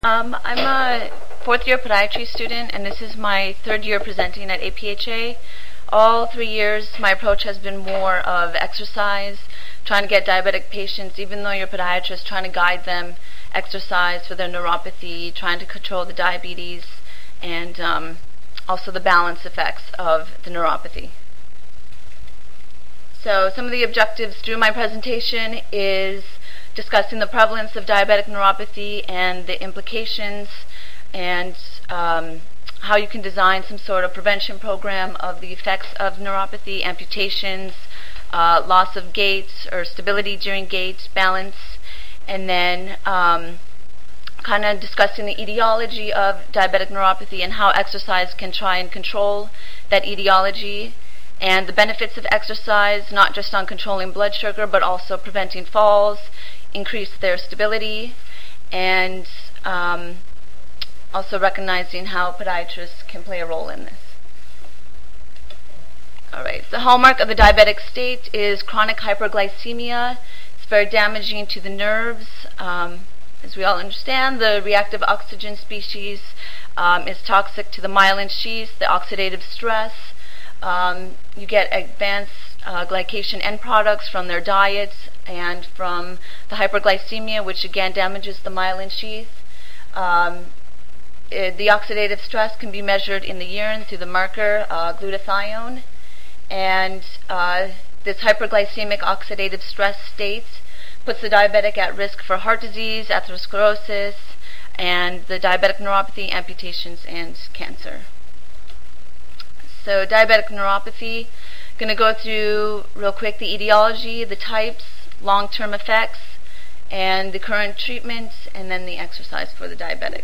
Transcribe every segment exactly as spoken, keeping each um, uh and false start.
Um, I'm a fourth year podiatry student, and this is my third year presenting at A P H A. All three years, my approach has been more of exercise, trying to get diabetic patients, even though you're a podiatrist, trying to guide them, exercise for their neuropathy, trying to control the diabetes, and um, also the balance effects of the neuropathy. So some of the objectives through my presentation is discussing the prevalence of diabetic neuropathy and the implications, and um, how you can design some sort of prevention program of the effects of neuropathy, amputations, uh, loss of gait or stability during gait, balance, and then um, kind of discussing the etiology of diabetic neuropathy and how exercise can try and control that etiology, and the benefits of exercise, not just on controlling blood sugar, but also preventing falls, increase their stability, and um, also recognizing how podiatrists can play a role in this. All right, the hallmark of the diabetic state is chronic hyperglycemia. It's very damaging to the nerves. Um, as we all understand, the reactive oxygen species um, is toxic to the myelin sheath, the oxidative stress. Um, you get advanced uh, glycation end products from their diets and from the hyperglycemia, which again damages the myelin sheath. Um, it, the oxidative stress can be measured in the urine through the marker uh, glutathione, and uh, this hyperglycemic oxidative stress state puts the diabetic at risk for heart disease, atherosclerosis, and the diabetic neuropathy, amputations, and cancer. So diabetic neuropathy, going to go through real quick the etiology, the types, long-term effects, and the current treatments, and then the exercise for the diabetic.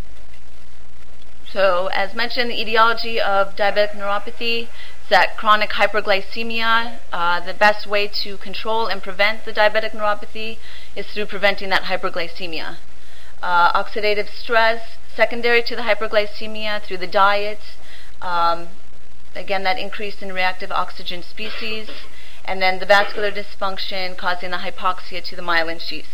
So as mentioned, the etiology of diabetic neuropathy is that chronic hyperglycemia. Uh, the best way to control and prevent the diabetic neuropathy is through preventing that hyperglycemia. Uh, oxidative stress, secondary to the hyperglycemia through the diet, um, again, that increase in reactive oxygen species, and then the vascular dysfunction causing the hypoxia to the myelin sheath.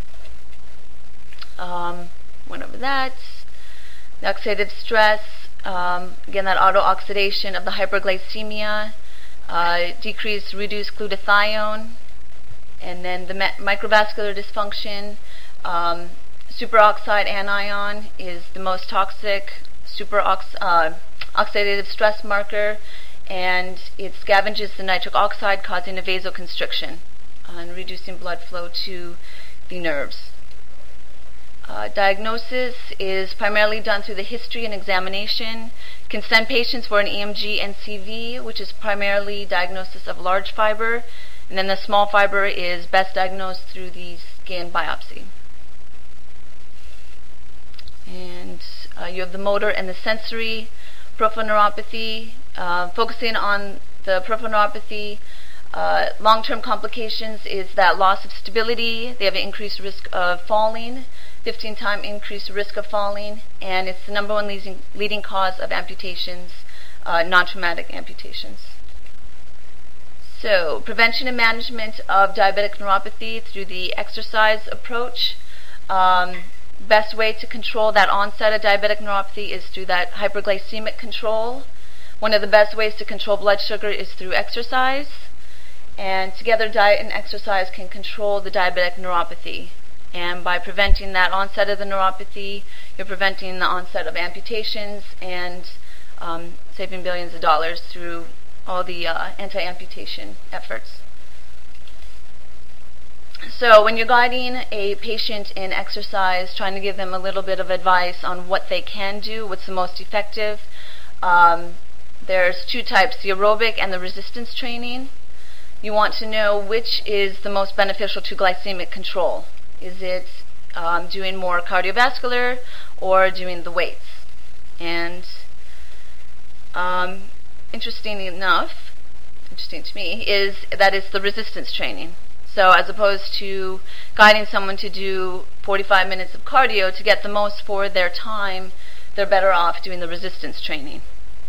Um, went over that. The oxidative stress, um, again, that auto-oxidation of the hyperglycemia, uh, decreased reduced glutathione, and then the microvascular dysfunction. Um, superoxide anion is the most toxic superox uh, oxidative stress marker, and it scavenges the nitric oxide, causing a vasoconstriction uh, and reducing blood flow to the nerves. Uh, diagnosis is primarily done through the history and examination. Can send patients for an E M G and C V, which is primarily diagnosis of large fiber, and then the small fiber is best diagnosed through the skin biopsy. And uh, you have the motor and the sensory. Peripheral neuropathy, uh, focusing on the peripheral neuropathy, uh, long-term complications is that loss of stability. They have an increased risk of falling, fifteen time increased risk of falling, and it's the number one leading, leading cause of amputations, uh, non-traumatic amputations. So, prevention and management of diabetic neuropathy through the exercise approach. Um, Best way to control that onset of diabetic neuropathy is through that hyperglycemic control. One of the best ways to control blood sugar is through exercise, and together diet and exercise can control the diabetic neuropathy. And by preventing that onset of the neuropathy, you're preventing the onset of amputations and um, saving billions of dollars through all the uh, anti-amputation efforts. So when you're guiding a patient in exercise, trying to give them a little bit of advice on what they can do, what's the most effective, um, there's two types, the aerobic and the resistance training. You want to know which is the most beneficial to glycemic control. Is it um, doing more cardiovascular or doing the weights? And um, interesting enough, interesting to me, is that it's the resistance training. So as opposed to guiding someone to do forty-five minutes of cardio to get the most for their time, they're better off doing the resistance training.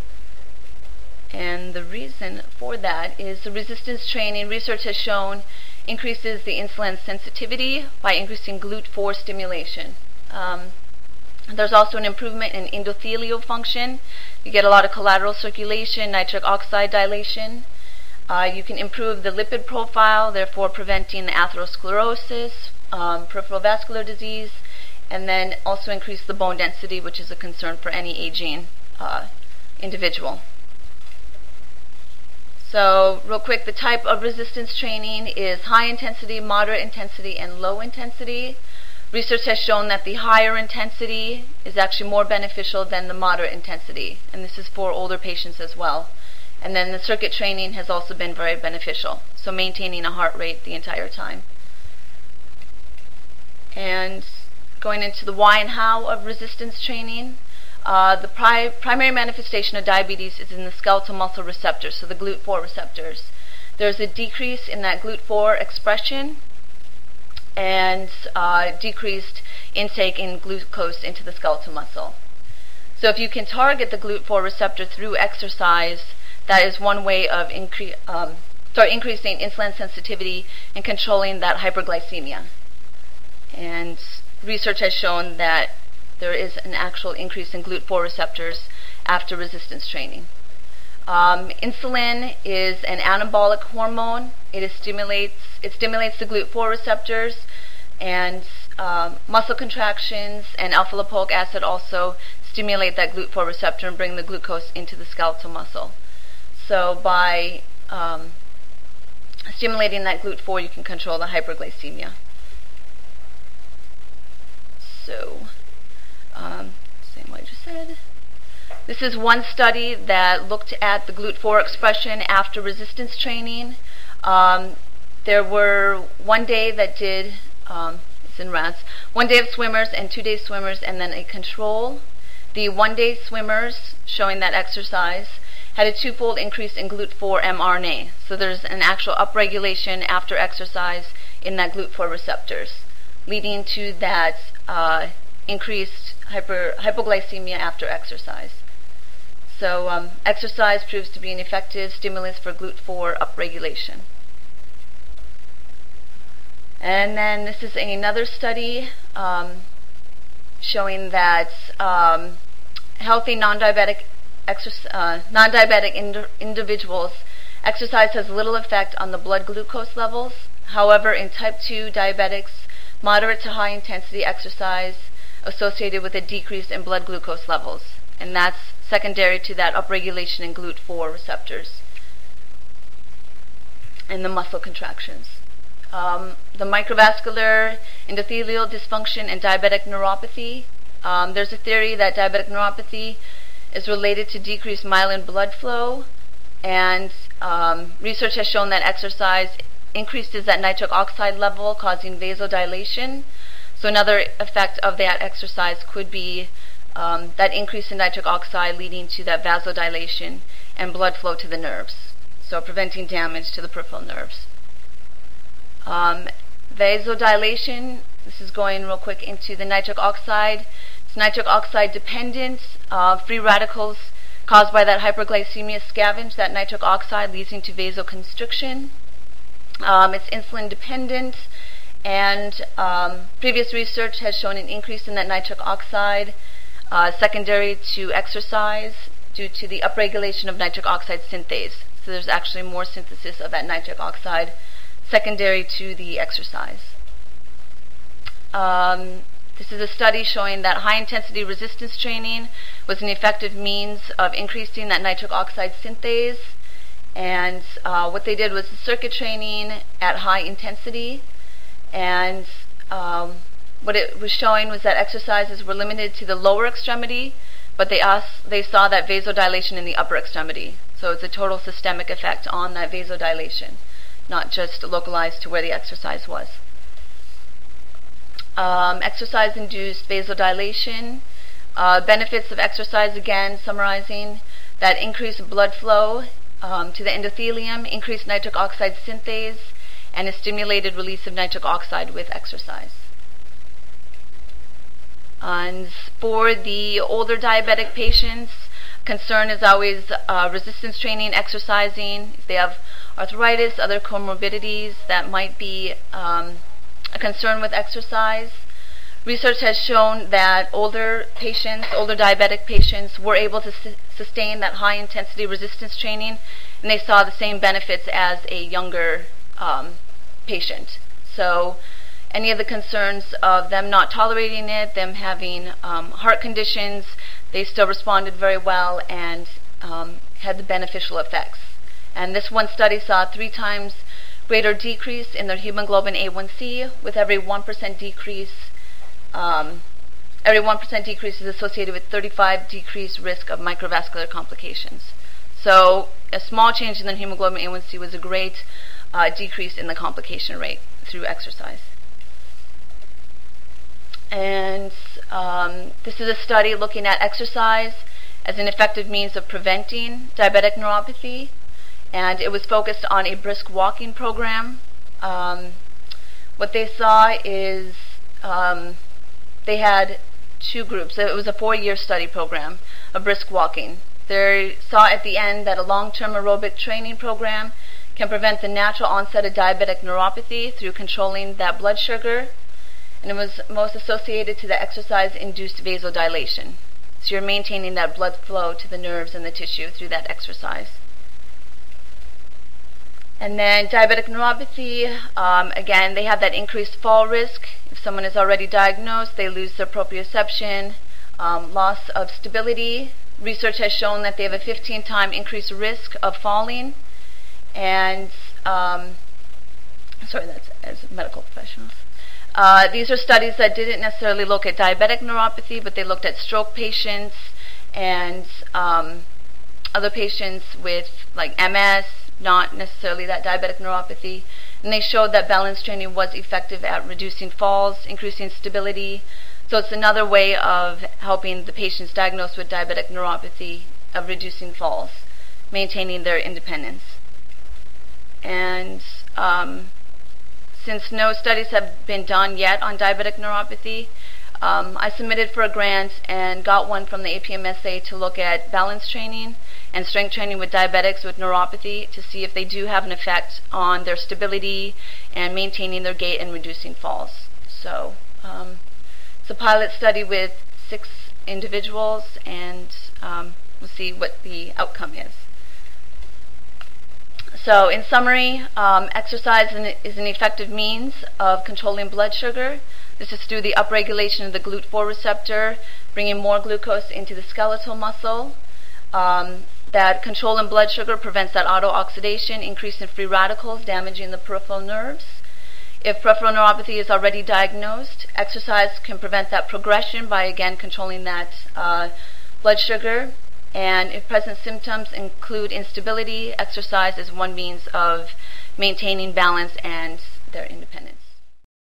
And the reason for that is the resistance training, research has shown, increases the insulin sensitivity by increasing G L U T four stimulation. Um, There's also an improvement in endothelial function. You get a lot of collateral circulation, nitric oxide dilation. Uh, you can improve the lipid profile, therefore preventing atherosclerosis, um, peripheral vascular disease, and then also increase the bone density, which is a concern for any aging uh, individual. So real quick, the type of resistance training is high intensity, moderate intensity, and low intensity. Research has shown that the higher intensity is actually more beneficial than the moderate intensity, and this is for older patients as well. And then the circuit training has also been very beneficial, so maintaining a heart rate the entire time. And going into the why and how of resistance training, uh, the pri primary manifestation of diabetes is in the skeletal muscle receptors, so the G L U T four receptors. There's a decrease in that G L U T four expression and uh, decreased intake in glucose into the skeletal muscle. So if you can target the G L U T four receptor through exercise, that is one way of incre um, sorry, increasing insulin sensitivity and controlling that hyperglycemia. And research has shown that there is an actual increase in G L U T four receptors after resistance training. Um, insulin is an anabolic hormone. It is stimulates it stimulates the G L U T four receptors, and um, muscle contractions and alpha lipoic acid also stimulate that G L U T four receptor and bring the glucose into the skeletal muscle. So by um, stimulating that G L U T four, you can control the hyperglycemia. So, um, same way I just said. This is one study that looked at the G L U T four expression after resistance training. Um, there were one day that did, um, it's in rats, one day of swimmers and two day swimmers, and then a control. The one day swimmers, showing that exercise, had a twofold increase in G L U T four mRNA. So there's an actual upregulation after exercise in that G L U T four receptors, leading to that uh, increased hyper, hypoglycemia after exercise. So um, exercise proves to be an effective stimulus for G L U T four upregulation. And then this is another study um, showing that um, healthy non-diabetic uh, non-diabetic ind individuals, exercise has little effect on the blood glucose levels. However, in type two diabetics, moderate to high intensity exercise associated with a decrease in blood glucose levels, and that's secondary to that upregulation in G L U T four receptors and the muscle contractions. Um, the microvascular endothelial dysfunction and diabetic neuropathy. Um, there's a theory that diabetic neuropathy is related to decreased myelin blood flow, and um, research has shown that exercise increases that nitric oxide level, causing vasodilation. So another effect of that exercise could be um, that increase in nitric oxide leading to that vasodilation and blood flow to the nerves, so preventing damage to the peripheral nerves. Um, vasodilation, this is going real quick into the nitric oxide. It's nitric oxide dependent. Uh, free radicals caused by that hyperglycemia scavenge that nitric oxide, leading to vasoconstriction. Um, it's insulin dependent, and um, previous research has shown an increase in that nitric oxide uh, secondary to exercise due to the upregulation of nitric oxide synthase. So there's actually more synthesis of that nitric oxide secondary to the exercise. Um, this is a study showing that high-intensity resistance training was an effective means of increasing that nitric oxide synthase. And uh, what they did was circuit training at high intensity, and um, what it was showing was that exercises were limited to the lower extremity, but they, they saw that vasodilation in the upper extremity. So it's a total systemic effect on that vasodilation, not just localized to where the exercise was. Um, exercise-induced vasodilation. Uh, benefits of exercise, again, summarizing that increased blood flow um, to the endothelium, increased nitric oxide synthase, and a stimulated release of nitric oxide with exercise. And for the older diabetic patients, concern is always uh, resistance training, exercising. If they have arthritis, other comorbidities, that might be um, a concern with exercise. Research has shown that older patients, older diabetic patients, were able to su- sustain that high-intensity resistance training, and they saw the same benefits as a younger um, patient. So any of the concerns of them not tolerating it, them having um, heart conditions, they still responded very well and um, had the beneficial effects. And this one study saw three times greater decrease in their hemoglobin A one C with every one percent decrease. Um, every one percent decrease is associated with thirty-five decreased risk of microvascular complications. So a small change in the hemoglobin A one C was a great uh, decrease in the complication rate through exercise. And um, this is a study looking at exercise as an effective means of preventing diabetic neuropathy, and it was focused on a brisk walking program. Um, what they saw is um, they had two groups. It was a four-year study program of brisk walking. They saw at the end that a long-term aerobic training program can prevent the natural onset of diabetic neuropathy through controlling that blood sugar, and it was most associated to the exercise-induced vasodilation. So you're maintaining that blood flow to the nerves and the tissue through that exercise. And then diabetic neuropathy, um, again, they have that increased fall risk. If someone is already diagnosed, they lose their proprioception, um, loss of stability. Research has shown that they have a fifteen time increased risk of falling. And, um, sorry, that's as medical professionals. Uh, these are studies that didn't necessarily look at diabetic neuropathy, but they looked at stroke patients and um, other patients with like M S, not necessarily that diabetic neuropathy. And they showed that balance training was effective at reducing falls, increasing stability. So it's another way of helping the patients diagnosed with diabetic neuropathy of reducing falls, maintaining their independence. And um, since no studies have been done yet on diabetic neuropathy, um, I submitted for a grant and got one from the A P M S A to look at balance training and strength training with diabetics with neuropathy to see if they do have an effect on their stability and maintaining their gait and reducing falls. So um, it's a pilot study with six individuals, and um, we'll see what the outcome is. So in summary, um, exercise is an effective means of controlling blood sugar. This is through the upregulation of the G L U T four receptor, bringing more glucose into the skeletal muscle. Um, that control in blood sugar prevents that autooxidation, increase in free radicals, damaging the peripheral nerves. If peripheral neuropathy is already diagnosed, exercise can prevent that progression by, again, controlling that uh, blood sugar. And if present symptoms include instability, exercise is one means of maintaining balance and their independence.